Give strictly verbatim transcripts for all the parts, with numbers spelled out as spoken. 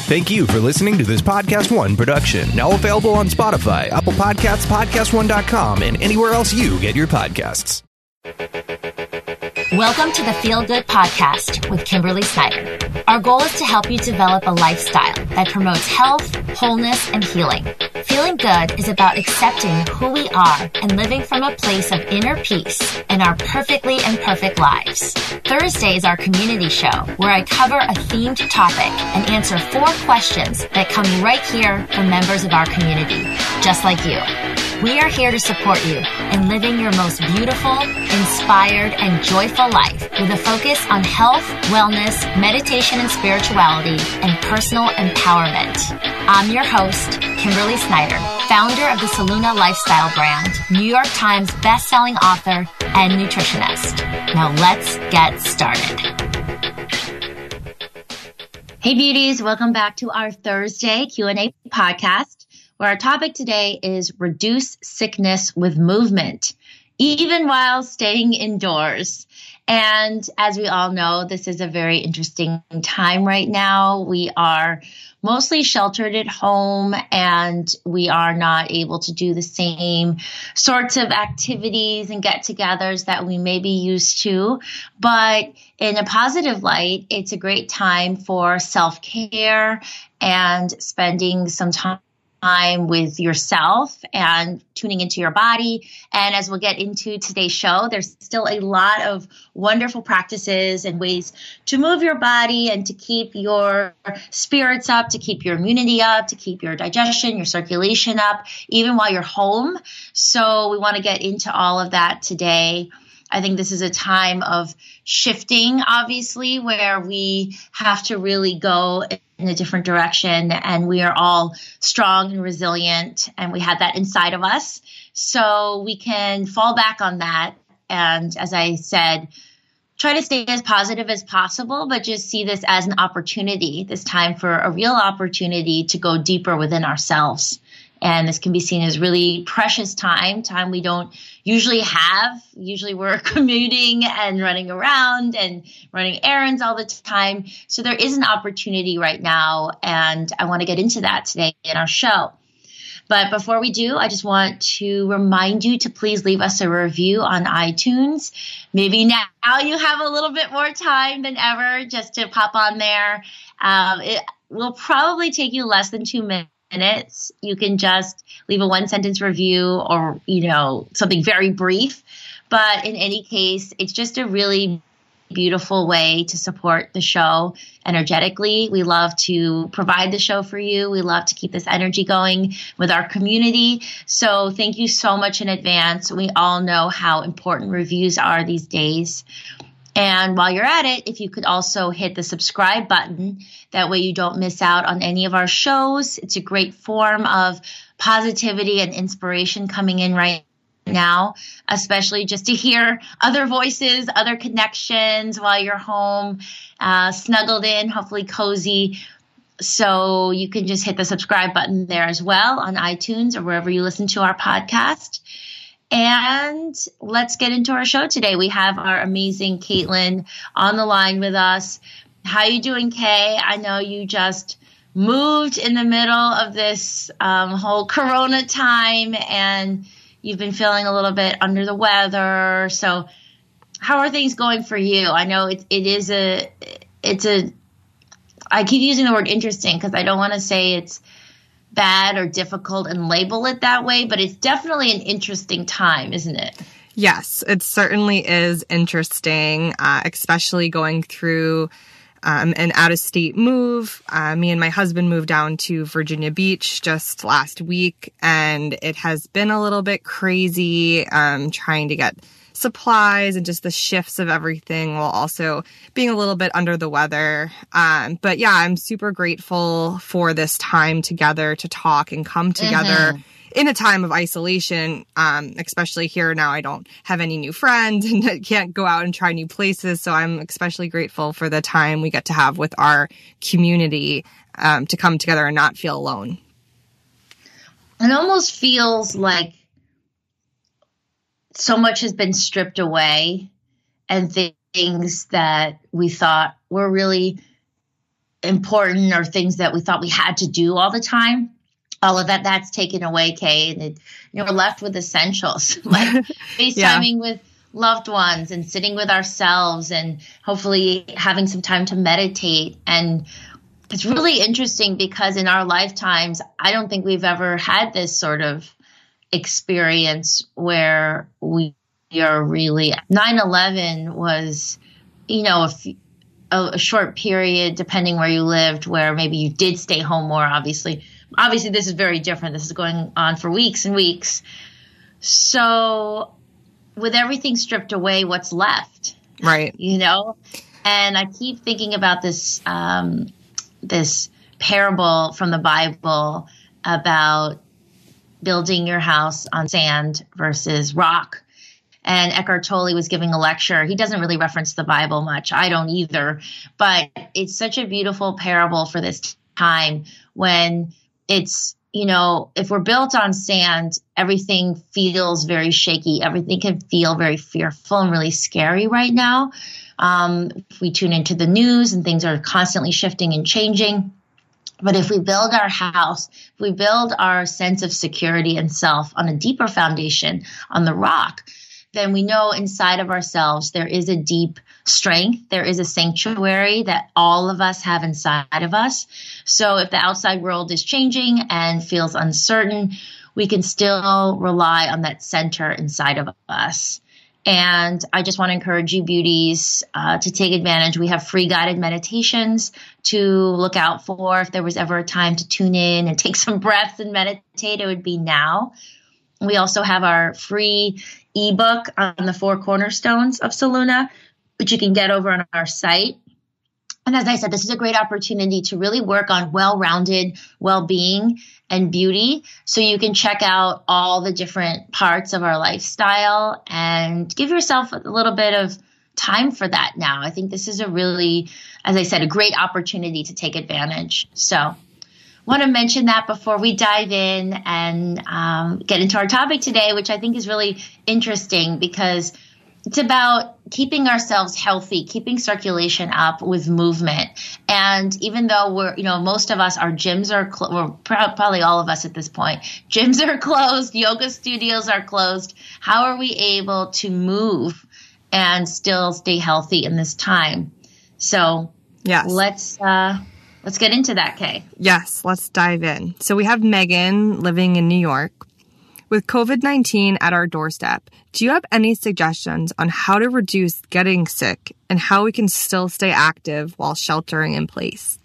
Thank you for listening to this Podcast One production, now available on Spotify, Apple Podcasts, podcast one dot com, and anywhere else you get your podcasts. Welcome to the Feel Good Podcast with Kimberly Snyder. Our goal is to help you develop a lifestyle that promotes health, wholeness, and healing. Feeling good is about accepting who we are and living from a place of inner peace in our perfectly imperfect lives. Thursday is our community show where I cover a themed topic and answer four questions that come right here from members of our community, just like you. We are here to support you in living your most beautiful, inspired, and joyful life with a focus on health, wellness, meditation and spirituality, and personal empowerment. I'm your host, Kimberly Snyder, founder of the Saluna Lifestyle brand, New York Times best-selling author, and nutritionist. Now let's get started. Hey beauties, welcome back to our Thursday Q and A podcast, where our topic today is reduce sickness with movement, even while staying indoors. And as we all know, this is a very interesting time right now. We are mostly sheltered at home and we are not able to do the same sorts of activities and get-togethers that we may be used to. But in a positive light, it's a great time for self-care and spending some time time with yourself and tuning into your body. And as we'll get into today's show, there's still a lot of wonderful practices and ways to move your body and to keep your spirits up, to keep your immunity up, to keep your digestion, your circulation up, even while you're home. So we want to get into all of that today. I think this is a time of shifting, obviously, where we have to really go in a different direction, and we are all strong and resilient, and we have that inside of us. So we can fall back on that. And as I said, try to stay as positive as possible, but just see this as an opportunity, this time for a real opportunity to go deeper within ourselves. And this can be seen as really precious time, time we don't usually have. Usually we're commuting and running around and running errands all the time. So there is an opportunity right now, and I want to get into that today in our show. But before we do, I just want to remind you to please leave us a review on iTunes. Maybe now you have a little bit more time than ever just to pop on there. Um, it will probably take you less than two minutes. minutes. You can just leave a one sentence review or, you know, something very brief. But in any case, it's just a really beautiful way to support the show energetically. We love to provide the show for you. We love to keep this energy going with our community. So thank you so much in advance. We all know how important reviews are these days. And while you're at it, if you could also hit the subscribe button, that way you don't miss out on any of our shows. It's a great form of positivity and inspiration coming in right now, especially just to hear other voices, other connections while you're home, uh, snuggled in, hopefully cozy. So you can just hit the subscribe button there as well on iTunes or wherever you listen to our podcast. And let's get into our show today. We have our amazing Caitlin on the line with us. How you doing, Kay? I know you just moved in the middle of this um, whole Corona time, and you've been feeling a little bit under the weather. So how are things going for you? I know it, it is a, it's a, I keep using the word interesting because I don't want to say it's bad or difficult and label it that way, but it's definitely an interesting time, isn't it? Yes, it certainly is interesting, uh, especially going through um, an out-of-state move. Uh, me and my husband moved down to Virginia Beach just last week, and it has been a little bit crazy um, trying to get supplies and just the shifts of everything while also being a little bit under the weather. Um, but yeah, I'm super grateful for this time together to talk and come together mm-hmm. in a time of isolation, um, especially here now. I don't have any new friends and I can't go out and try new places. So I'm especially grateful for the time we get to have with our community um, to come together and not feel alone. It almost feels like so much has been stripped away and th- things that we thought were really important or things that we thought we had to do all the time. All of that, that's taken away, Kay. And it, you know, we're left with essentials, like FaceTiming yeah. with loved ones and sitting with ourselves and hopefully having some time to meditate. And it's really interesting because in our lifetimes, I don't think we've ever had this sort of experience where we are really, nine eleven was, you know, a, f- a, a short period, depending where you lived, where maybe you did stay home more, obviously. Obviously, this is very different. This is going on for weeks and weeks. So with everything stripped away, what's left? Right. You know? And I keep thinking about this, um, this parable from the Bible about building your house on sand versus rock. And Eckhart Tolle was giving a lecture. He doesn't really reference the Bible much. I don't either. But it's such a beautiful parable for this time when it's, you know, if we're built on sand, everything feels very shaky. Everything can feel very fearful and really scary right now. Um, if we tune into the news and things are constantly shifting and changing. But if we build our house, if we build our sense of security and self on a deeper foundation, on the rock, then we know inside of ourselves there is a deep strength. There is a sanctuary that all of us have inside of us. So if the outside world is changing and feels uncertain, we can still rely on that center inside of us. And I just want to encourage you beauties uh, to take advantage. We have free guided meditations to look out for. If there was ever a time to tune in and take some breaths and meditate, it would be now. We also have our free ebook on the four cornerstones of Seluna, which you can get over on our site. And as I said, this is a great opportunity to really work on well-rounded well-being and beauty. So you can check out all the different parts of our lifestyle and give yourself a little bit of time for that now. I think this is a really, as I said, a great opportunity to take advantage. So want to mention that before we dive in and um, get into our topic today, which I think is really interesting because it's about keeping ourselves healthy, keeping circulation up with movement. And even though we're, you know, most of us, our gyms are, cl- we're pr- probably all of us at this point, gyms are closed, yoga studios are closed. How are we able to move and still stay healthy in this time? So yes. let's, uh, let's get into that, Kay. Yes, let's dive in. So we have Megan living in New York. With covid nineteen at our doorstep, do you have any suggestions on how to reduce getting sick and how we can still stay active while sheltering in place?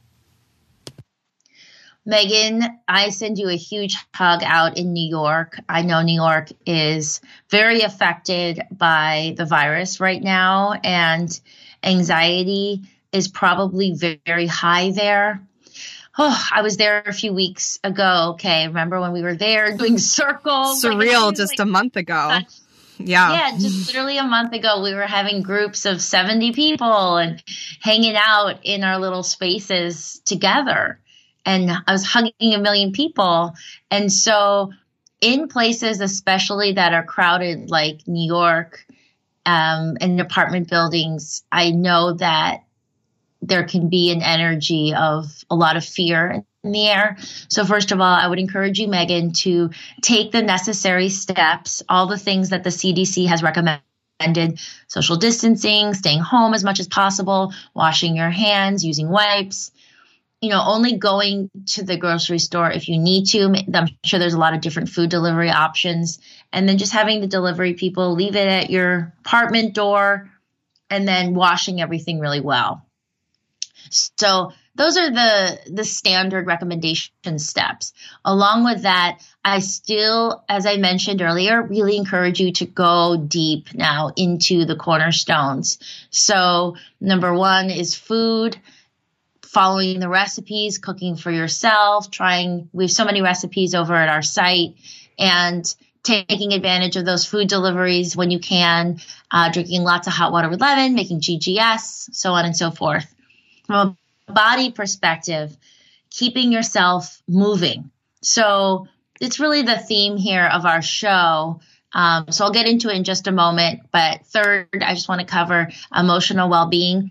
Megan, I send you a huge hug out in New York. I know New York is very affected by the virus right now, and anxiety is probably very high there. Oh, I was there a few weeks ago. Okay. Remember when we were there doing circles? Surreal like, just like, a month ago. Yeah. Yeah. Just literally a month ago, we were having groups of seventy people and hanging out in our little spaces together. And I was hugging a million people. And so in places, especially that are crowded, like New York, um, and apartment buildings, I know that there can be an energy of a lot of fear in the air. So first of all, I would encourage you, Megan, to take the necessary steps, all the things that the C D C has recommended, social distancing, staying home as much as possible, washing your hands, using wipes, you know, only going to the grocery store if you need to. I'm sure there's a lot of different food delivery options. And then just having the delivery people leave it at your apartment door and then washing everything really well. So those are the the standard recommendation steps. Along with that, I still, as I mentioned earlier, really encourage you to go deep now into the cornerstones. So number one is food, following the recipes, cooking for yourself, trying, we have so many recipes over at our site, and taking advantage of those food deliveries when you can, uh, drinking lots of hot water with lemon, making G G S, so on and so forth. From a body perspective, keeping yourself moving. So it's really the theme here of our show. Um, so I'll get into it in just a moment. But third, I just want to cover emotional well-being.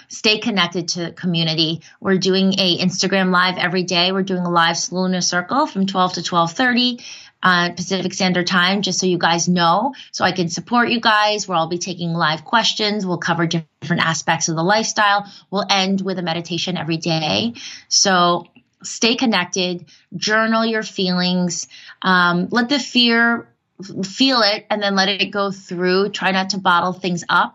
stay connected to the community. We're doing a Instagram live every day. We're doing a live Soluna Circle from twelve to twelve thirty. Uh, Pacific Standard Time, just so you guys know, so I can support you guys. We'll all be taking live questions. We'll cover different aspects of the lifestyle. We'll end with a meditation every day. So stay connected, journal your feelings, um, let the fear, feel it, and then let it go through. Try not to bottle things up,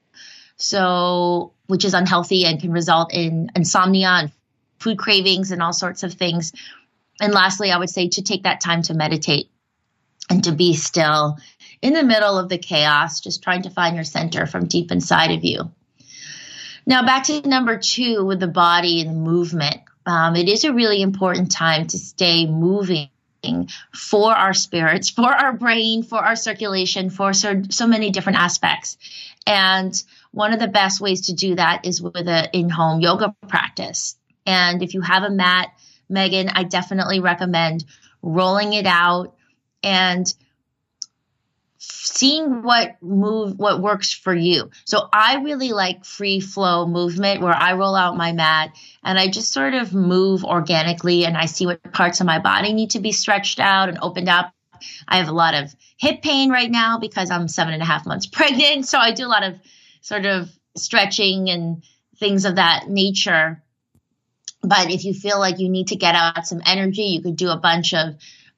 so which is unhealthy and can result in insomnia and food cravings and all sorts of things. And lastly, I would say to take that time to meditate and to be still in the middle of the chaos, just trying to find your center from deep inside of you. Now, back to number two with the body and the movement. Um, it is a really important time to stay moving for our spirits, for our brain, for our circulation, for so, so many different aspects. And one of the best ways to do that is with an in-home yoga practice. And if you have a mat, Megan, I definitely recommend rolling it out and seeing what move, what works for you. So I really like free flow movement where I roll out my mat and I just sort of move organically and I see what parts of my body need to be stretched out and opened up. I have a lot of hip pain right now because I'm seven and a half months pregnant. So I do a lot of sort of stretching and things of that nature. But if you feel like you need to get out some energy, you could do a bunch of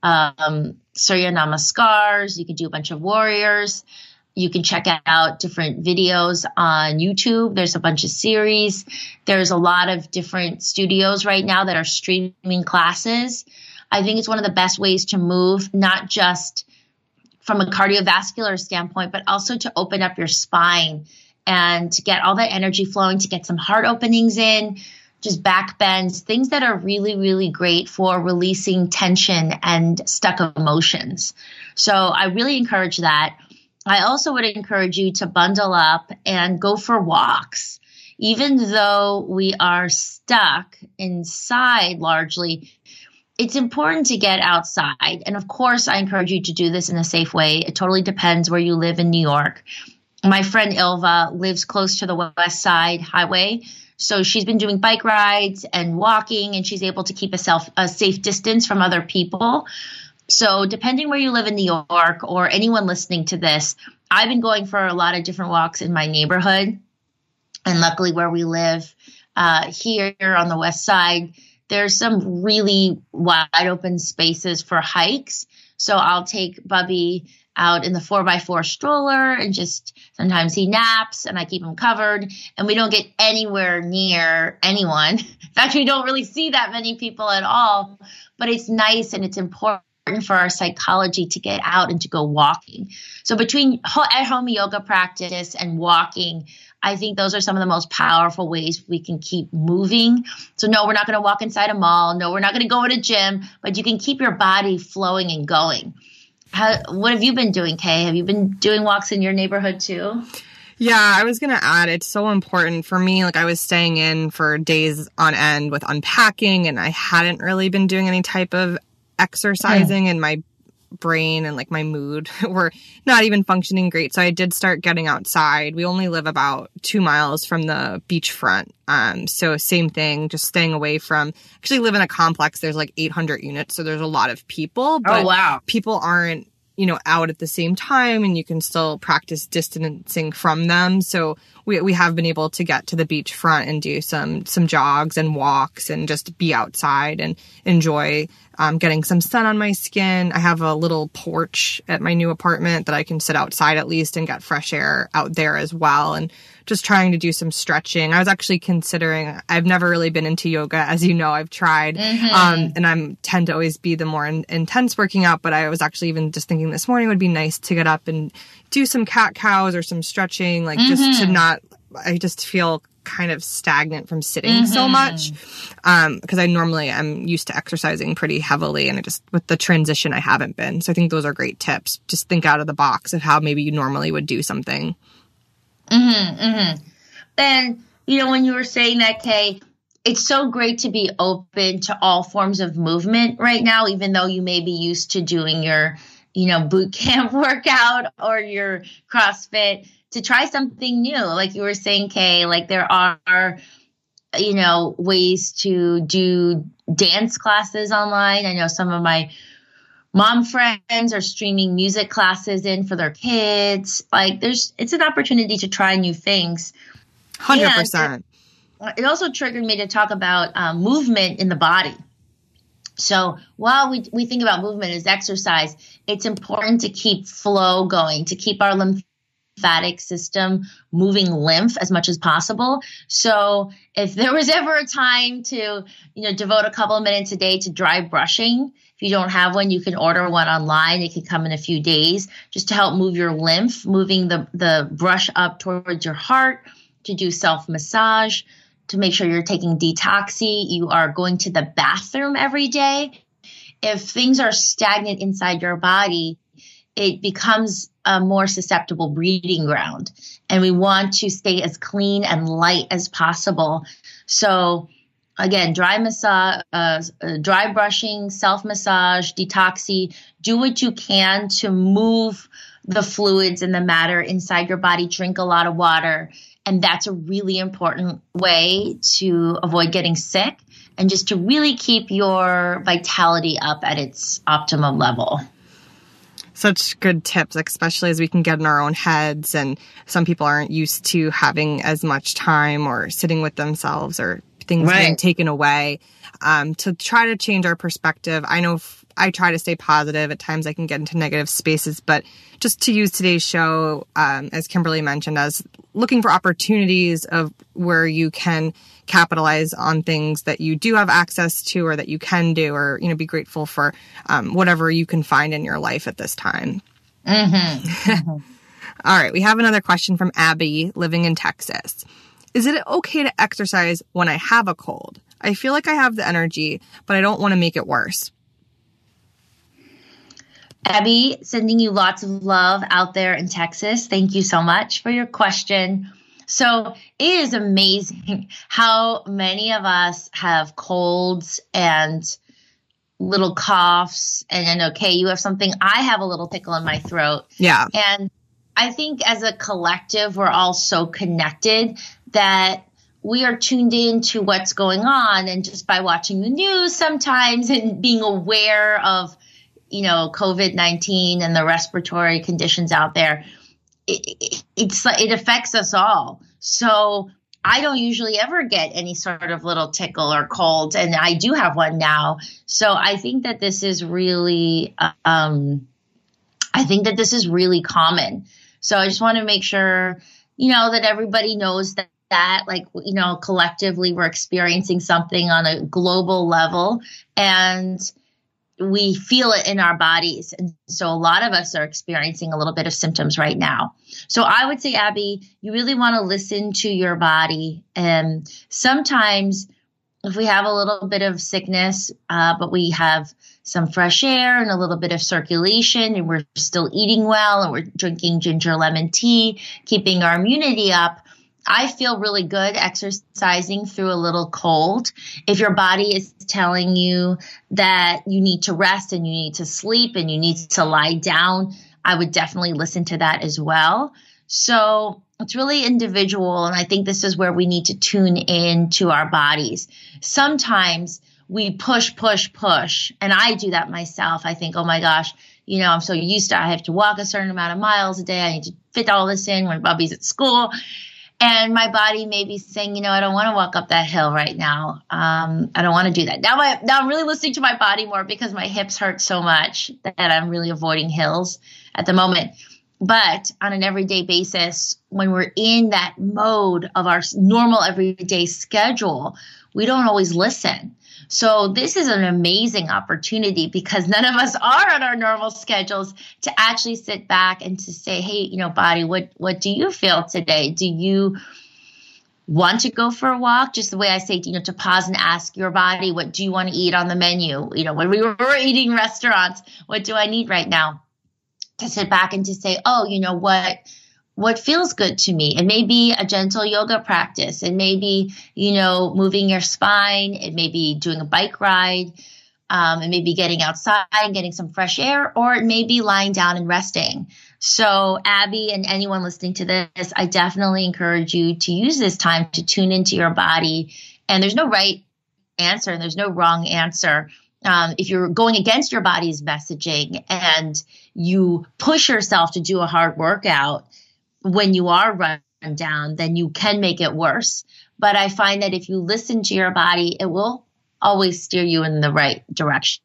um, Surya Namaskars. You could do a bunch of warriors. You can check out different videos on YouTube. There's a bunch of series. There's a lot of different studios right now that are streaming classes. I think it's one of the best ways to move, not just from a cardiovascular standpoint, but also to open up your spine and to get all that energy flowing, to get some heart openings in, just back bends, things that are really, really great for releasing tension and stuck emotions. So I really encourage that. I also would encourage you to bundle up and go for walks. Even though we are stuck inside largely, it's important to get outside. And of course, I encourage you to do this in a safe way. It totally depends where you live in New York. My friend Ilva lives close to the West Side Highway. So she's been doing bike rides and walking, and she's able to keep a, self, a safe distance from other people. So depending where you live in New York or anyone listening to this, I've been going for a lot of different walks in my neighborhood. And luckily where we live uh, here on the West Side, there's some really wide open spaces for hikes. So I'll take Bubby out in the four by four stroller and just sometimes he naps and I keep him covered and we don't get anywhere near anyone. In fact, we don't really see that many people at all, but it's nice and it's important for our psychology to get out and to go walking. So between at-home yoga practice and walking, I think those are some of the most powerful ways we can keep moving. So no, we're not going to walk inside a mall. No, we're not going to go to a gym, but you can keep your body flowing and going. How, what have you been doing, Kay? Have you been doing walks in your neighborhood too? Yeah, I was going to add, it's so important for me. Like I was staying in for days on end with unpacking and I hadn't really been doing any type of exercising mm. and my brain and like my mood were not even functioning great. So I did start getting outside. We only live about two miles from the beachfront. Um, so same thing, just staying away from, actually live in a complex. There's like eight hundred units. So there's a lot of people, but oh, wow. people aren't, you know, out at the same time and you can still practice distancing from them. So we we have been able to get to the beachfront and do some, some jogs and walks and just be outside and enjoy Um, getting some sun on my skin. I have a little porch at my new apartment that I can sit outside at least and get fresh air out there as well. And just trying to do some stretching. I was actually considering, I've never really been into yoga. As you know, I've tried. Mm-hmm. Um, and I tend to always be the more in, intense working out. But I was actually even just thinking this morning would be nice to get up and do some cat cows or some stretching, like mm-hmm. just to not, I just feel kind of stagnant from sitting mm-hmm. so much um because I normally am used to exercising pretty heavily and I just with the transition I haven't been. So I think those are great tips. Just think out of the box of how maybe you normally would do something. Mm-hmm, mm-hmm. And you know, when you were saying that, Kay, it's so great to be open to all forms of movement right now, even though you may be used to doing your, you know, boot camp workout or your CrossFit. to try something new. Like you were saying, Kay, like there are, you know, ways to do dance classes online. I know some of my mom friends are streaming music classes in for their kids. Like there's, it's an opportunity to try new things. one hundred percent. It, it also triggered me to talk about um, movement in the body. So while we, we think about movement as exercise, it's important to keep flow going, to keep our lymphatic system moving lymph as much as possible. So if there was ever a time to, you know, devote a couple of minutes a day to dry brushing, if you don't have one, you can order one online. It can come in a few days just to help move your lymph, moving the, the brush up towards your heart, to do self-massage, to make sure you're taking detoxy. You are going to the bathroom every day. If things are stagnant inside your body, it becomes a more susceptible breeding ground. And we want to stay as clean and light as possible. So again, dry massage, uh, dry brushing, self-massage, detoxy, do what you can to move the fluids and the matter inside your body. Drink a lot of water. And that's a really important way to avoid getting sick and just to really keep your vitality up at its optimum level. Such good tips, especially as we can get in our own heads. And some people aren't used to having as much time or sitting with themselves or things right. being taken away. Um, to try to change our perspective. I know f- I try to stay positive. At times I can get into negative spaces, but just to use today's show, um, as Kimberly mentioned, as looking for opportunities of where you can capitalize on things that you do have access to or that you can do, or, you know, be grateful for um, whatever you can find in your life at this time. Mm-hmm. Mm-hmm. All right. We have another question from Abby living in Texas. Is it okay to exercise when I have a cold? I feel like I have the energy, but I don't want to make it worse. Abby, sending you lots of love out there in Texas. Thank you so much for your question. So it is amazing how many of us have colds and little coughs. And then, okay, you have something. I have a little tickle in my throat. Yeah. And I think as a collective, we're all so connected that we are tuned in to what's going on. And just by watching the news sometimes and being aware of, you know, COVID nineteen and the respiratory conditions out there, it, it, it's it affects us all. So I don't usually ever get any sort of little tickle or cold, and I do have one now. So I think that this is really, um, I think that this is really common. So I just want to make sure, you know, that everybody knows that. that like, you know, collectively we're experiencing something on a global level and we feel it in our bodies. And so a lot of us are experiencing a little bit of symptoms right now. So I would say, Abby, you really want to listen to your body. And sometimes if we have a little bit of sickness, uh, but we have some fresh air and a little bit of circulation and we're still eating well and we're drinking ginger lemon tea, keeping our immunity up, I feel really good exercising through a little cold. If your body is telling you that you need to rest and you need to sleep and you need to lie down, I would definitely listen to that as well. So it's really individual. And I think this is where we need to tune in to our bodies. Sometimes we push, push, push. And I do that myself. I think, oh my gosh, you know, I'm so used to, I have to walk a certain amount of miles a day. I need to fit all this in when Bubby's at school. And my body may be saying, you know, I don't want to walk up that hill right now. Um, I don't want to do that. Now, my, now I'm really listening to my body more because my hips hurt so much that I'm really avoiding hills at the moment. But on an everyday basis, when we're in that mode of our normal everyday schedule, we don't always listen. So this is an amazing opportunity because none of us are on our normal schedules to actually sit back and to say, hey, you know, body, what, what do you feel today? Do you want to go for a walk? Just the way I say, you know, to pause and ask your body, what do you want to eat on the menu? You know, when we were eating restaurants, what do I need right now? To sit back and to say, oh, you know what? What feels good to me? It may be a gentle yoga practice. It may be, you know, moving your spine. It may be doing a bike ride. Um, it may be getting outside and getting some fresh air, or it may be lying down and resting. So Abby and anyone listening to this, I definitely encourage you to use this time to tune into your body. And there's no right answer and there's no wrong answer. Um, if you're going against your body's messaging and you push yourself to do a hard workout when you are run down, then you can make it worse. But I find that if you listen to your body, it will always steer you in the right direction.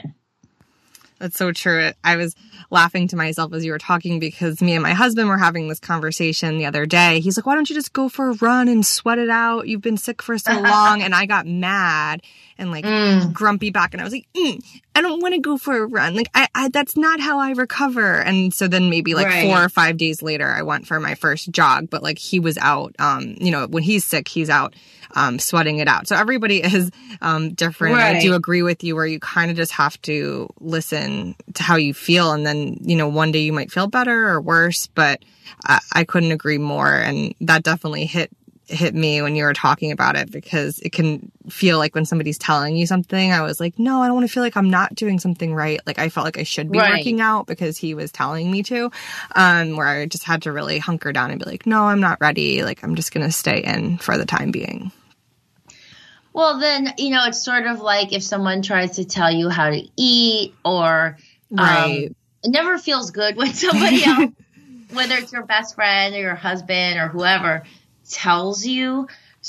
That's so true. I was laughing to myself as you were talking because me and my husband were having this conversation the other day. He's like, why don't you just go for a run and sweat it out? You've been sick for so long. And I got mad and like mm. grumpy back. And I was like, mm, I don't want to go for a run. Like, I, I, that's not how I recover. And so then maybe like right. four or five days later, I went for my first jog. But like he was out, um, you know, when he's sick, he's out um, sweating it out. So everybody is um, different. Right. I do agree with you where you kind of just have to listen to how you feel. And then, you know, one day you might feel better or worse, but I, I couldn't agree more. And that definitely hit hit me when you were talking about it, because it can feel like when somebody's telling you something, I was like, no, I don't want to feel like I'm not doing something right. Like I felt like I should be right. working out because he was telling me to, um, where I just had to really hunker down and be like, no, I'm not ready. Like I'm just going to stay in for the time being. Well, then, you know, it's sort of like if someone tries to tell you how to eat or right. um, it never feels good when somebody else, whether it's your best friend or your husband or whoever, tells you.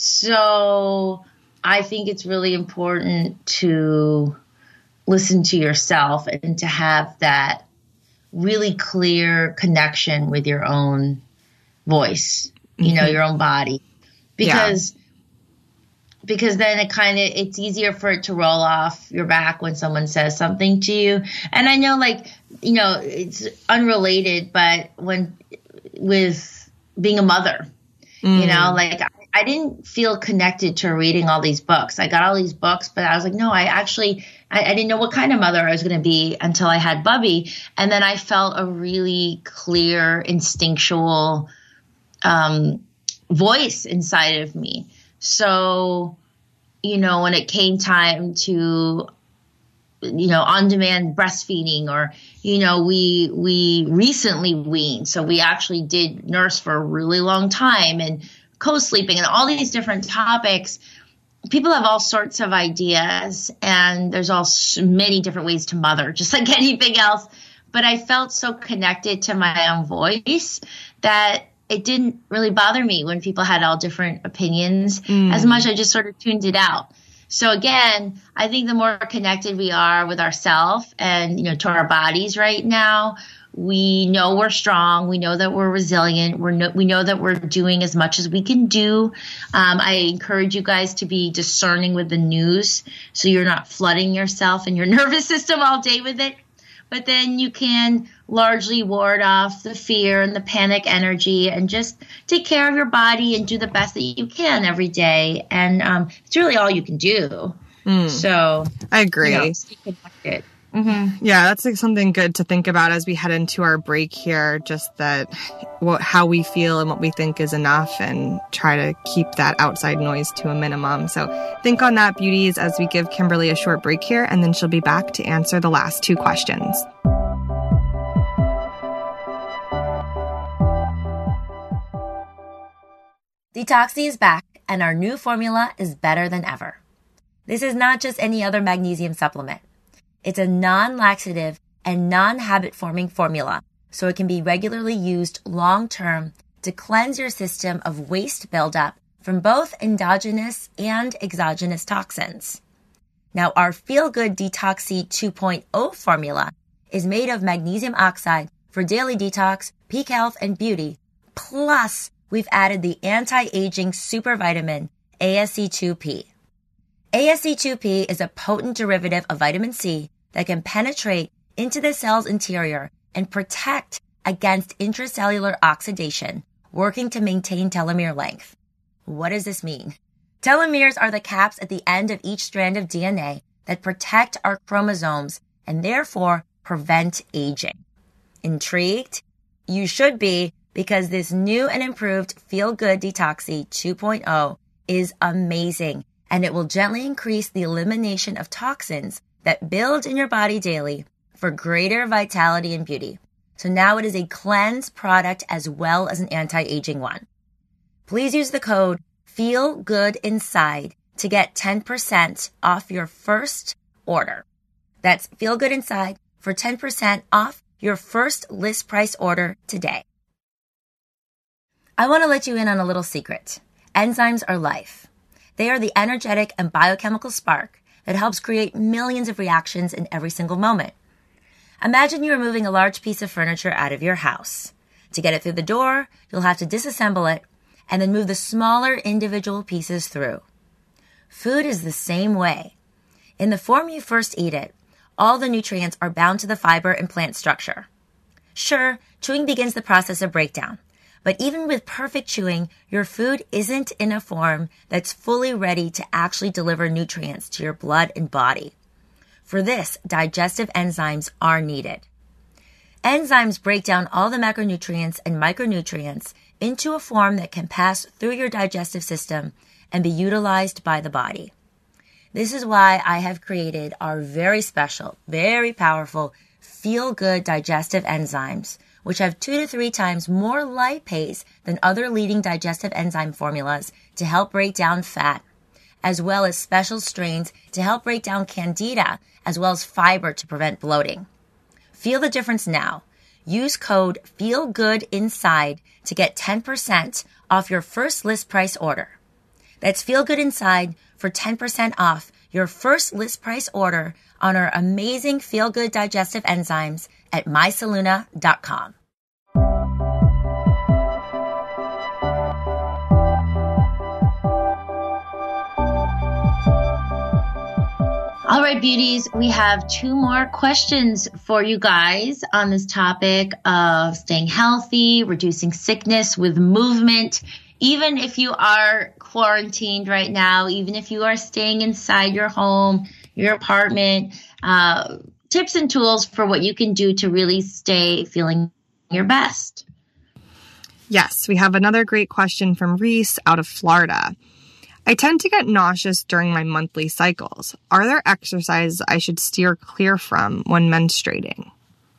So I think it's really important to listen to yourself and to have that really clear connection with your own voice, you mm-hmm. know, your own body, because yeah. because then it kind of, it's easier for it to roll off your back when someone says something to you. And I know, like, you know, it's unrelated, but when with being a mother, Mm. you know, like I, I didn't feel connected to reading all these books. I got all these books, but I was like, no, I actually, I, I didn't know what kind of mother I was going to be until I had Bubby. And then I felt a really clear, instinctual um, voice inside of me. So, you know, when it came time to, you know, on-demand breastfeeding, or, you know, we, we recently weaned. So we actually did nurse for a really long time, and co-sleeping and all these different topics. People have all sorts of ideas, and there's all many different ways to mother, just like anything else. But I felt so connected to my own voice that it didn't really bother me when people had all different opinions mm. as much. I just sort of tuned it out. So again, I think the more connected we are with ourselves and, you know, to our bodies right now, we know we're strong. We know that we're resilient. We're no, we know that we're doing as much as we can do. Um, I encourage you guys to be discerning with the news, so you're not flooding yourself and your nervous system all day with it. But then you can largely ward off the fear and the panic energy and just take care of your body and do the best that you can every day. And um, it's really all you can do. Mm. So I agree. You know, stay connected. Mm-hmm. Yeah, that's like something good to think about as we head into our break here, just that what, how we feel and what we think is enough, and try to keep that outside noise to a minimum. So think on that, beauties, as we give Kimberly a short break here, and then she'll be back to answer the last two questions. Detoxy is back, and our new formula is better than ever. This is not just any other magnesium supplement. It's a non-laxative and non-habit-forming formula, so it can be regularly used long-term to cleanse your system of waste buildup from both endogenous and exogenous toxins. Now, our Feel Good Detoxy two point oh formula is made of magnesium oxide for daily detox, peak health, and beauty, plus we've added the anti-aging super vitamin A S C two P. A S C two P is a potent derivative of vitamin C that can penetrate into the cell's interior and protect against intracellular oxidation, working to maintain telomere length. What does this mean? Telomeres are the caps at the end of each strand of D N A that protect our chromosomes and therefore prevent aging. Intrigued? You should be, because this new and improved Feel Good Detoxy two point oh is amazing, and it will gently increase the elimination of toxins that build in your body daily for greater vitality and beauty. So now it is a cleanse product as well as an anti-aging one. Please use the code FEELGOODINSIDE to get ten percent off your first order. That's FEELGOODINSIDE for ten percent off your first list price order today. I want to let you in on a little secret. Enzymes are life. They are the energetic and biochemical spark that helps create millions of reactions in every single moment. Imagine you are moving a large piece of furniture out of your house. To get it through the door, you'll have to disassemble it and then move the smaller individual pieces through. Food is the same way. In the form you first eat it, all the nutrients are bound to the fiber and plant structure. Sure, chewing begins the process of breakdown, but even with perfect chewing, your food isn't in a form that's fully ready to actually deliver nutrients to your blood and body. For this, digestive enzymes are needed. Enzymes break down all the macronutrients and micronutrients into a form that can pass through your digestive system and be utilized by the body. This is why I have created our very special, very powerful, feel-good digestive enzymes, which have two to three times more lipase than other leading digestive enzyme formulas to help break down fat, as well as special strains to help break down candida, as well as fiber to prevent bloating. Feel the difference now. Use code FEELGOODINSIDE to get ten percent off your first list price order. That's FEELGOODINSIDE for ten percent off your first list price order on our amazing feel-good digestive enzymes at my saluna dot com. All right, beauties, we have two more questions for you guys on this topic of staying healthy, reducing sickness with movement. Even if you are quarantined right now, even if you are staying inside your home, your apartment, uh, tips and tools for what you can do to really stay feeling your best. Yes, we have another great question from Reese out of Florida. I tend to get nauseous during my monthly cycles. Are there exercises I should steer clear from when menstruating?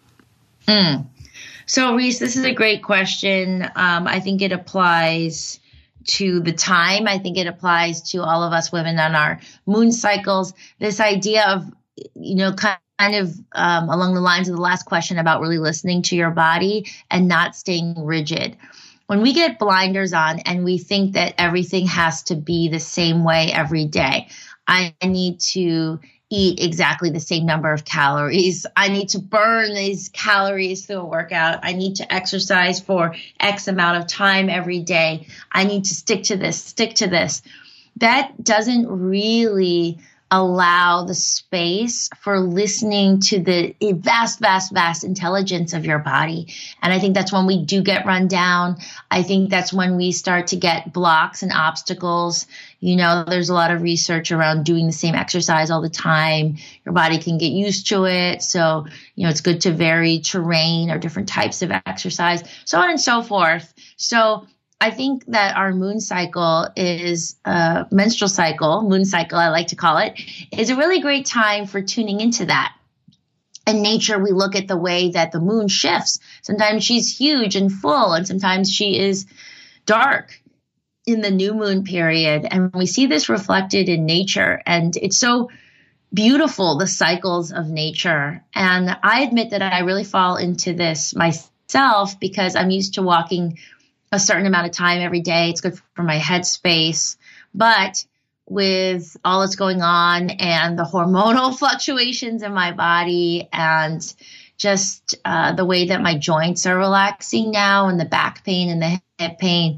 Mm. So, Reese, this is a great question. Um, I think it applies to the time. I think it applies to all of us women on our moon cycles. This idea of, you know, kind of um, along the lines of the last question about really listening to your body and not staying rigid. When we get blinders on and we think that everything has to be the same way every day, I need to eat exactly the same number of calories. I need to burn these calories through a workout. I need to exercise for X amount of time every day. I need to stick to this, stick to this. That doesn't really allow the space for listening to the vast, vast, vast intelligence of your body. And I think that's when we do get run down. I think that's when we start to get blocks and obstacles. You know, there's a lot of research around doing the same exercise all the time. Your body can get used to it. So, you know, it's good to vary terrain or different types of exercise, so on and so forth. So I think that our moon cycle is uh menstrual cycle, moon cycle, I like to call it, is a really great time for tuning into that. In nature, we look at the way that the moon shifts. Sometimes she's huge and full, and sometimes she is dark in the new moon period. And we see this reflected in nature. And it's so beautiful, the cycles of nature. And I admit that I really fall into this myself because I'm used to walking a certain amount of time every day. It's good for my headspace. But with all that's going on and the hormonal fluctuations in my body and just uh, the way that my joints are relaxing now and the back pain and the hip pain,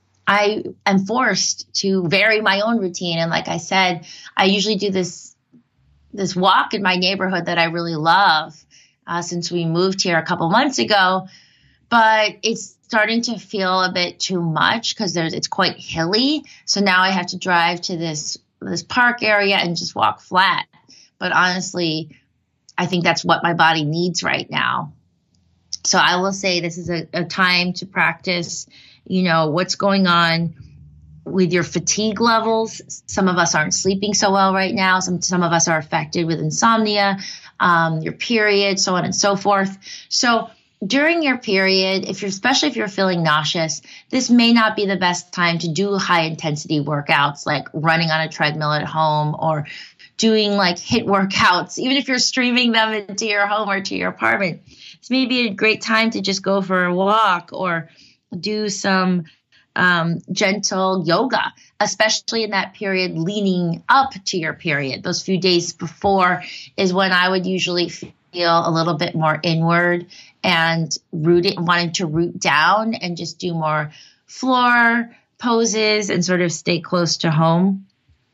I am forced to vary my own routine. And like I said, I usually do this, this walk in my neighborhood that I really love uh, since we moved here a couple months ago. But it's starting to feel a bit too much because there's it's quite hilly. So now I have to drive to this this park area and just walk flat. But honestly, I think that's what my body needs right now. So I will say this is a, a time to practice, you know, what's going on with your fatigue levels. Some of us aren't sleeping so well right now. Some some of us are affected with insomnia, um, your period, so on and so forth. So during your period, if you're, especially if you're feeling nauseous, this may not be the best time to do high intensity workouts like running on a treadmill at home or doing like HIIT workouts, even if you're streaming them into your home or to your apartment. It's maybe a great time to just go for a walk or do some um, gentle yoga, especially in that period leading up to your period. Those few days before is when I would usually feel a little bit more inward and rooted, wanting to root down and just do more floor poses and sort of stay close to home.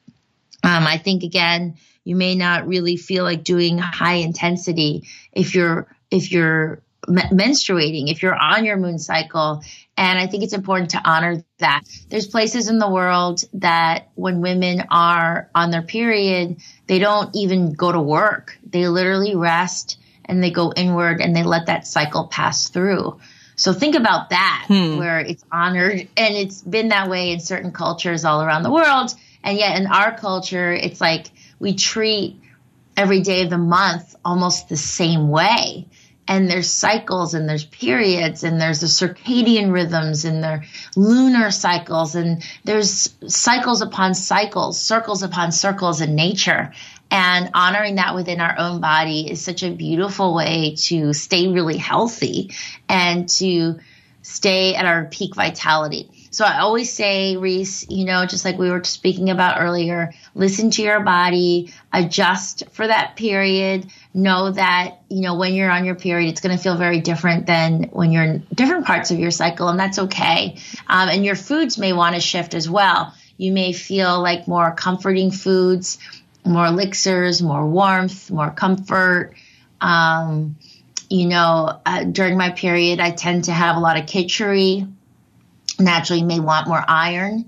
Um, I think, again, you may not really feel like doing high intensity if you're if you're menstruating, if you're on your moon cycle. And I think it's important to honor that. There's places in the world that when women are on their period, they don't even go to work. They literally rest and they go inward and they let that cycle pass through. So think about that, hmm. where it's honored. And it's been that way in certain cultures all around the world. And yet in our culture, it's like we treat every day of the month almost the same way. And there's cycles and there's periods and there's the circadian rhythms and there lunar cycles and there's cycles upon cycles, circles upon circles in nature. And honoring that within our own body is such a beautiful way to stay really healthy and to stay at our peak vitality. So I always say, Reese, you know, just like we were speaking about earlier, listen to your body, adjust for that period. Know that, you know, when you're on your period, it's going to feel very different than when you're in different parts of your cycle, and that's okay. Um, and your foods may want to shift as well. You may feel like more comforting foods, more elixirs, more warmth, more comfort. Um, you know, uh, during my period, I tend to have a lot of kitchery. Naturally, you may want more iron.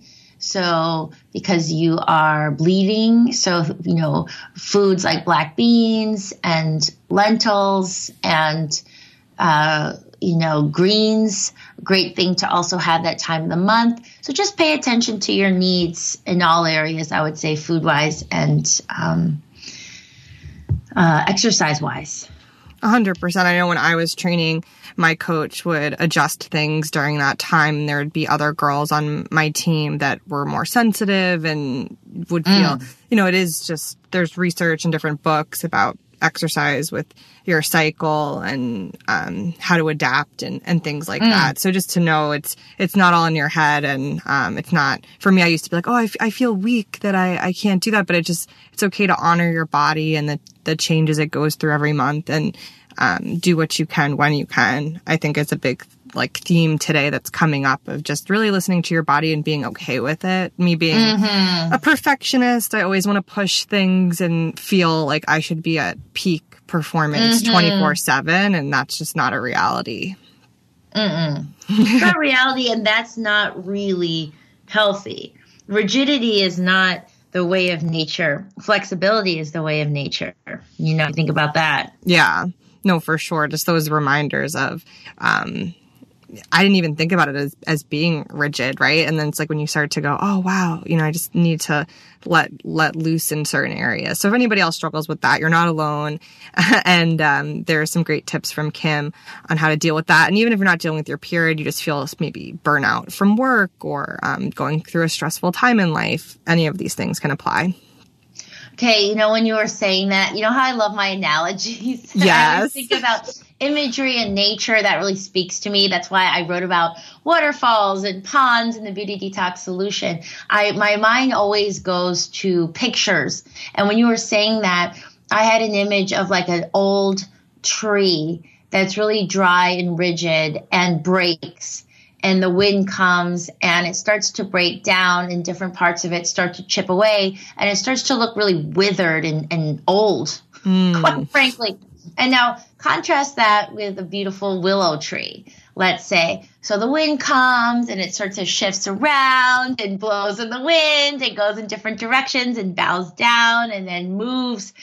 So because you are bleeding, so, you know, foods like black beans and lentils and, uh, you know, greens, great thing to also have that time of the month. So just pay attention to your needs in all areas, I would say, food-wise and um, uh, exercise-wise. A hundred percent. I know when I was training, my coach would adjust things during that time. There would be other girls on my team that were more sensitive and would feel, mm. you know, it is just, there's research and different books about exercise with your cycle and um, how to adapt and, and things like mm. that. So just to know it's it's not all in your head and um, it's not, for me, I used to be like, oh, I, f- I feel weak that I, I can't do that. But it just, it's okay to honor your body and the, the changes it goes through every month and um, do what you can when you can. I think it's a big like theme today that's coming up of just really listening to your body and being okay with it. Me being mm-hmm. a perfectionist, I always want to push things and feel like I should be at peak performance mm-hmm. twenty-four seven, and that's just not a reality. Mm-mm. It's not reality, and that's not really healthy. Rigidity is not the way of nature. Flexibility is the way of nature. You know, think about that. Yeah. No, for sure. Just those reminders of, um, I didn't even think about it as, as being rigid, right? And then it's like when you start to go, oh, wow, you know, I just need to let let loose in certain areas. So if anybody else struggles with that, you're not alone. and um, there are some great tips from Kim on how to deal with that. And even if you're not dealing with your period, you just feel maybe burnout from work or um, going through a stressful time in life, any of these things can apply. Okay, you know, when you were saying that, you know how I love my analogies? Yes. I always think about imagery and nature that really speaks to me. That's why I wrote about waterfalls and ponds in the Beauty Detox Solution. I my mind always goes to pictures. And when you were saying that, I had an image of like an old tree that's really dry and rigid and breaks. And the wind comes and it starts to break down and different parts of it start to chip away and it starts to look really withered and, and old, mm. quite frankly. And now contrast that with a beautiful willow tree, let's say. So the wind comes and it sort of shifts around and blows in the wind. It goes in different directions and bows down and then moves.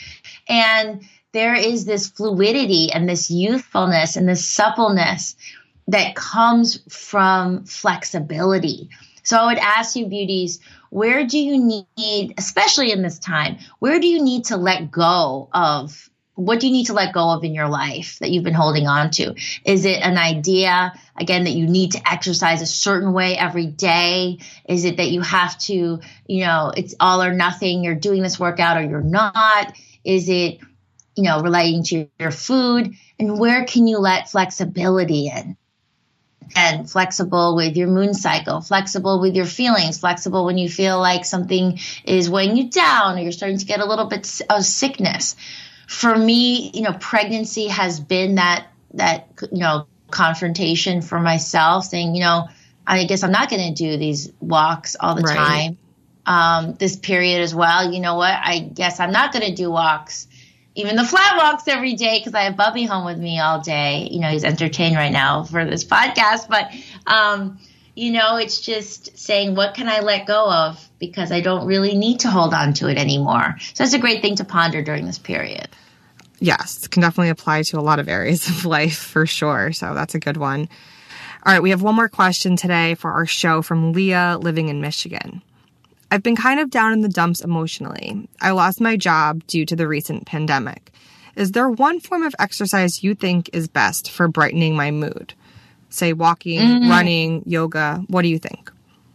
And there is this fluidity and this youthfulness and this suppleness that comes from flexibility. So I would ask you, beauties, where do you need, especially in this time, where do you need to let go of what do you need to let go of in your life that you've been holding on to? Is it an idea, again, that you need to exercise a certain way every day? Is it that you have to, you know, it's all or nothing, you're doing this workout or you're not? Is it, you know, relating to your food? And where can you let flexibility in? And flexible with your moon cycle, flexible with your feelings, flexible when you feel like something is weighing you down or you're starting to get a little bit of sickness. For me, you know, pregnancy has been that, that, you know, confrontation for myself, saying, you know, I guess I'm not going to do these walks all the right. time. Um, this period as well, you know what, I guess I'm not going to do walks, even the flat walks every day, because I have Bubby home with me all day. You know, he's entertained right now for this podcast, but, um, you know, it's just saying, what can I let go of? Because I don't really need to hold on to it anymore. So that's a great thing to ponder during this period. Yes, it can definitely apply to a lot of areas of life for sure. So that's a good one. All right, we have one more question today for our show from Leah, living in Michigan. I've been kind of down in the dumps emotionally. I lost my job due to the recent pandemic. Is there one form of exercise you think is best for brightening my mood? Say walking, mm-hmm. running, yoga. What do you think?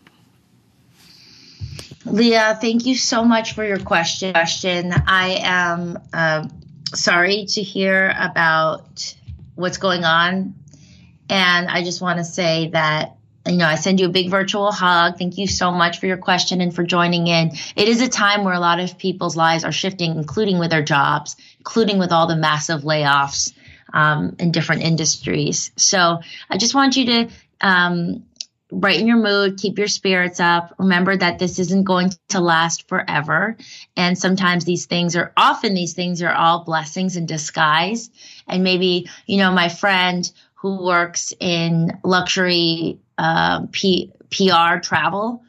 Leah, thank you so much for your question. I am uh, sorry to hear about what's going on. And I just want to say that, you know, I send you a big virtual hug. Thank you so much for your question and for joining in. It is a time where a lot of people's lives are shifting, including with their jobs, including with all the massive layoffs um, in different industries. So I just want you to um, brighten your mood, keep your spirits up. Remember that this isn't going to last forever. And sometimes these things are, often these things are all blessings in disguise. And maybe, you know, my friend who works in luxury uh, P- PR travel,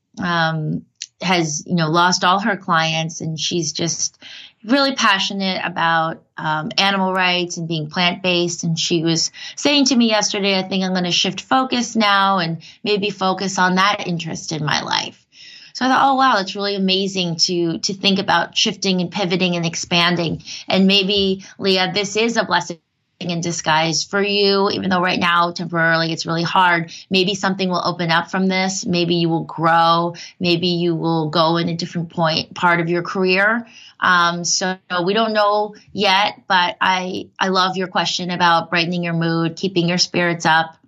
um, has, you know, lost all her clients, and she's just really passionate about um, animal rights and being plant-based. And she was saying to me yesterday, I think I'm going to shift focus now and maybe focus on that interest in my life. So I thought, oh, wow, that's really amazing to to think about shifting and pivoting and expanding. And maybe, Leah, this is a blessing in disguise for you, even though right now temporarily it's really hard. Maybe something will open up from this. Maybe you will grow. Maybe you will go in a different point, part of your career. Um, so we don't know yet, but I, I love your question about brightening your mood, keeping your spirits up.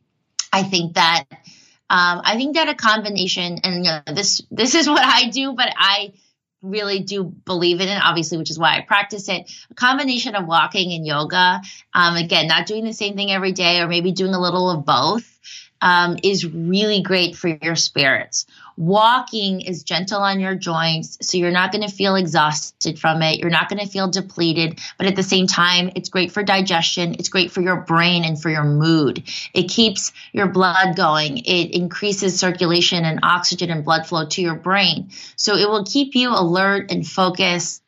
I think that, um, I think that a combination, and you know, this, this is what I do, but I really do believe in it, obviously, which is why I practice it. A combination of walking and yoga, um, again, not doing the same thing every day, or maybe doing a little of both, um, is really great for your spirits. Walking is gentle on your joints, so you're not going to feel exhausted from it. You're not going to feel depleted, but at the same time, it's great for digestion. It's great for your brain and for your mood. It keeps your blood going. It increases circulation and oxygen and blood flow to your brain. So it will keep you alert and focused,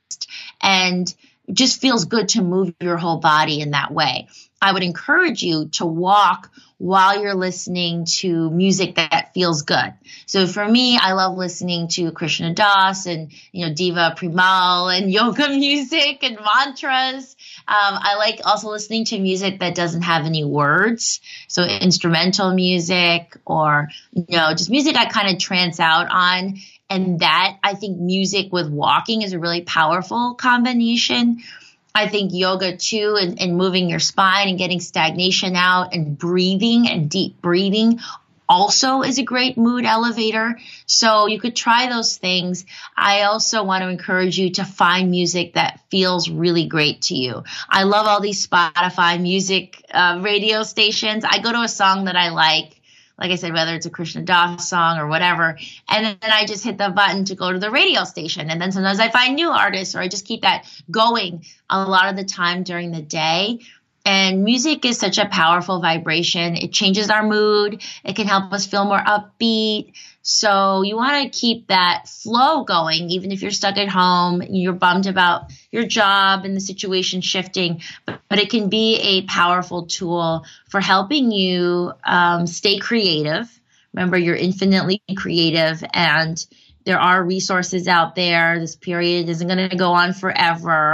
and just feels good to move your whole body in that way. I would encourage you to walk while you're listening to music that feels good. So for me, I love listening to Krishna Das and, you know, Diva Primal and yoga music and mantras. Um, I like also listening to music that doesn't have any words. So instrumental music, or, you know, just music I kind of trance out on. And that, I think music with walking is a really powerful combination. I think yoga too, and, and moving your spine and getting stagnation out, and breathing and deep breathing also is a great mood elevator. So you could try those things. I also want to encourage you to find music that feels really great to you. I love all these Spotify music uh, radio stations. I go to a song that I like. Like I said, whether it's a Krishna Das song or whatever, and then I just hit the button to go to the radio station. And then sometimes I find new artists, or I just keep that going a lot of the time during the day. And music is such a powerful vibration. It changes our mood. It can help us feel more upbeat. So you want to keep that flow going, even if you're stuck at home, you're bummed about your job and the situation shifting, but, but it can be a powerful tool for helping you um, stay creative. Remember, you're infinitely creative, and there are resources out there. This period isn't going to go on forever.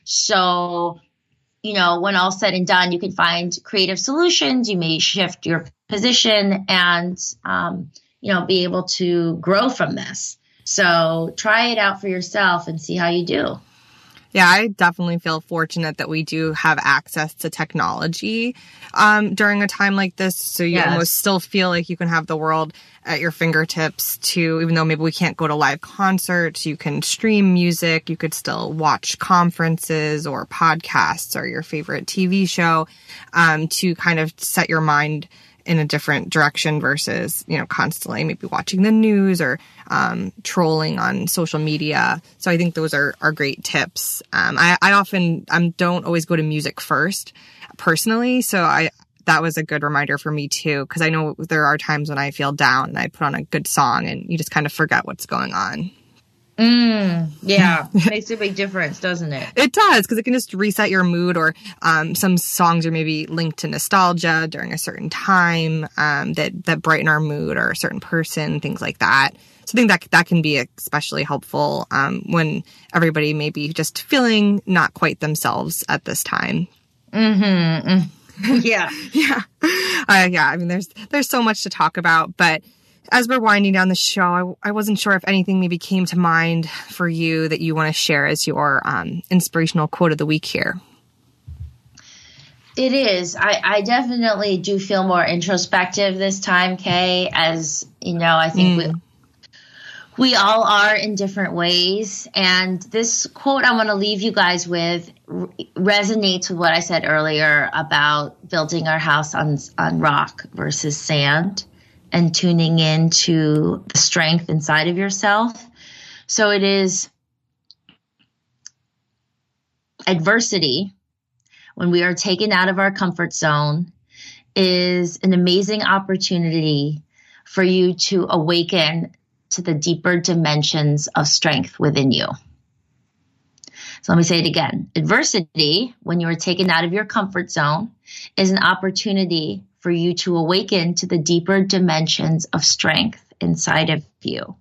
So, you know, when all said and done, you can find creative solutions. You may shift your position and, um, you know, be able to grow from this. So try it out for yourself and see how you do. Yeah, I definitely feel fortunate that we do have access to technology um, during a time like this. So you yes. almost still feel like you can have the world at your fingertips to, even though maybe we can't go to live concerts, you can stream music, you could still watch conferences or podcasts or your favorite T V show um, to kind of set your mind in a different direction versus, you know, constantly maybe watching the news or um, trolling on social media. So I think those are, are great tips. Um, I, I often um, don't always go to music first personally. So I that was a good reminder for me too, because I know there are times when I feel down and I put on a good song and you just kind of forget what's going on. Mm, yeah, it makes a big difference, doesn't it? It does, because it can just reset your mood, or um, some songs are maybe linked to nostalgia during a certain time um, that, that brighten our mood, or a certain person, things like that. So I think that that can be especially helpful um, when everybody may be just feeling not quite themselves at this time. Mm-hmm. Yeah. yeah. Uh, yeah, I mean, there's there's so much to talk about, but as we're winding down the show, I, I wasn't sure if anything maybe came to mind for you that you want to share as your um, inspirational quote of the week here. It is. I, I definitely do feel more introspective this time, Kay, as, you know, I think mm. we, we all are in different ways. And this quote I want to leave you guys with r- resonates with what I said earlier about building our house on on rock versus sand, and tuning into the strength inside of yourself. So it is adversity, when we are taken out of our comfort zone, is an amazing opportunity for you to awaken to the deeper dimensions of strength within you. So let me say it again. Adversity, when you are taken out of your comfort zone, is an opportunity for you to awaken to the deeper dimensions of strength inside of you.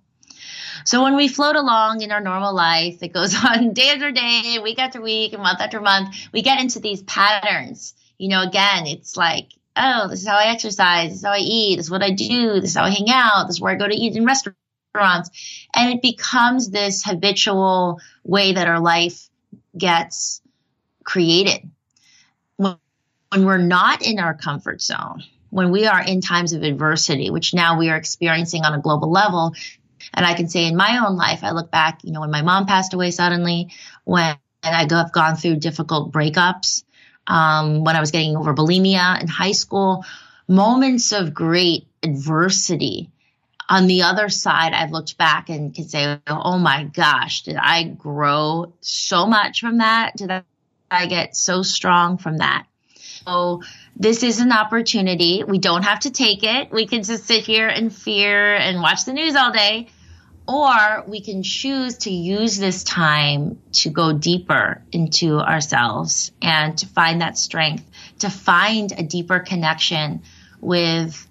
So when we float along in our normal life that goes on day after day, week after week, and month after month, we get into these patterns. You know, again, it's like, oh, this is how I exercise, this is how I eat, this is what I do, this is how I hang out, this is where I go to eat in restaurants. And it becomes this habitual way that our life gets created. When When we're not in our comfort zone, when we are in times of adversity, which now we are experiencing on a global level, and I can say in my own life, I look back, you know, when my mom passed away suddenly, when I have gone through difficult breakups, um, when I was getting over bulimia in high school, moments of great adversity. On the other side, I've looked back and can say, oh my gosh, did I grow so much from that? Did I get so strong from that? So this is an opportunity. We don't have to take it. We can just sit here in fear and watch the news all day. Or we can choose to use this time to go deeper into ourselves and to find that strength, to find a deeper connection with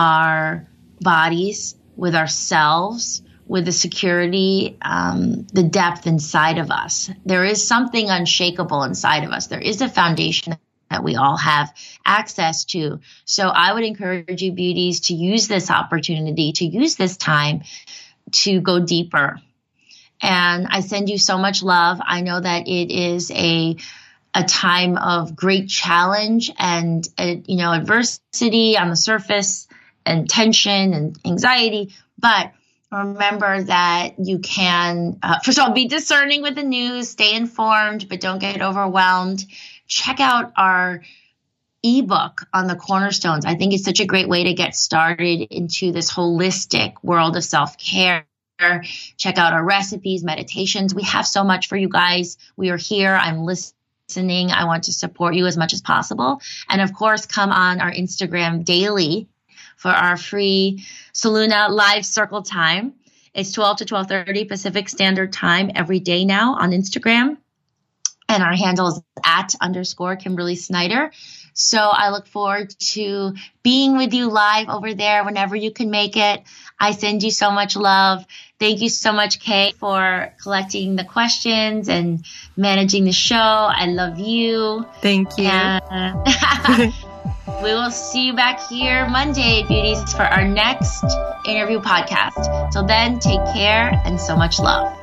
our bodies, with ourselves, with the security, um, the depth inside of us. There is something unshakable inside of us. There is a foundation that we all have access to. So I would encourage you, beauties, to use this opportunity, to use this time to go deeper. And I send you so much love. I know that it is a a time of great challenge and, uh, you know, adversity on the surface and tension and anxiety. But remember that you can, uh, first of all, be discerning with the news, stay informed, but don't get overwhelmed. Check out our ebook on the cornerstones. I think it's such a great way to get started into this holistic world of self-care. Check out our recipes, meditations. We have so much for you guys. We are here. I'm listening. I want to support you as much as possible. And of course, come on our Instagram daily for our free Soluna live circle time. It's twelve to twelve thirty Pacific Standard Time every day now on Instagram. and our handle is at underscore Kimberly Snyder. So I look forward to being with you live over there whenever you can make it. I send you so much love. Thank you so much, Kay, for collecting the questions and managing the show. I love you. Thank you. And we will see you back here Monday, beauties, for our next interview podcast. Till then, take care and so much love.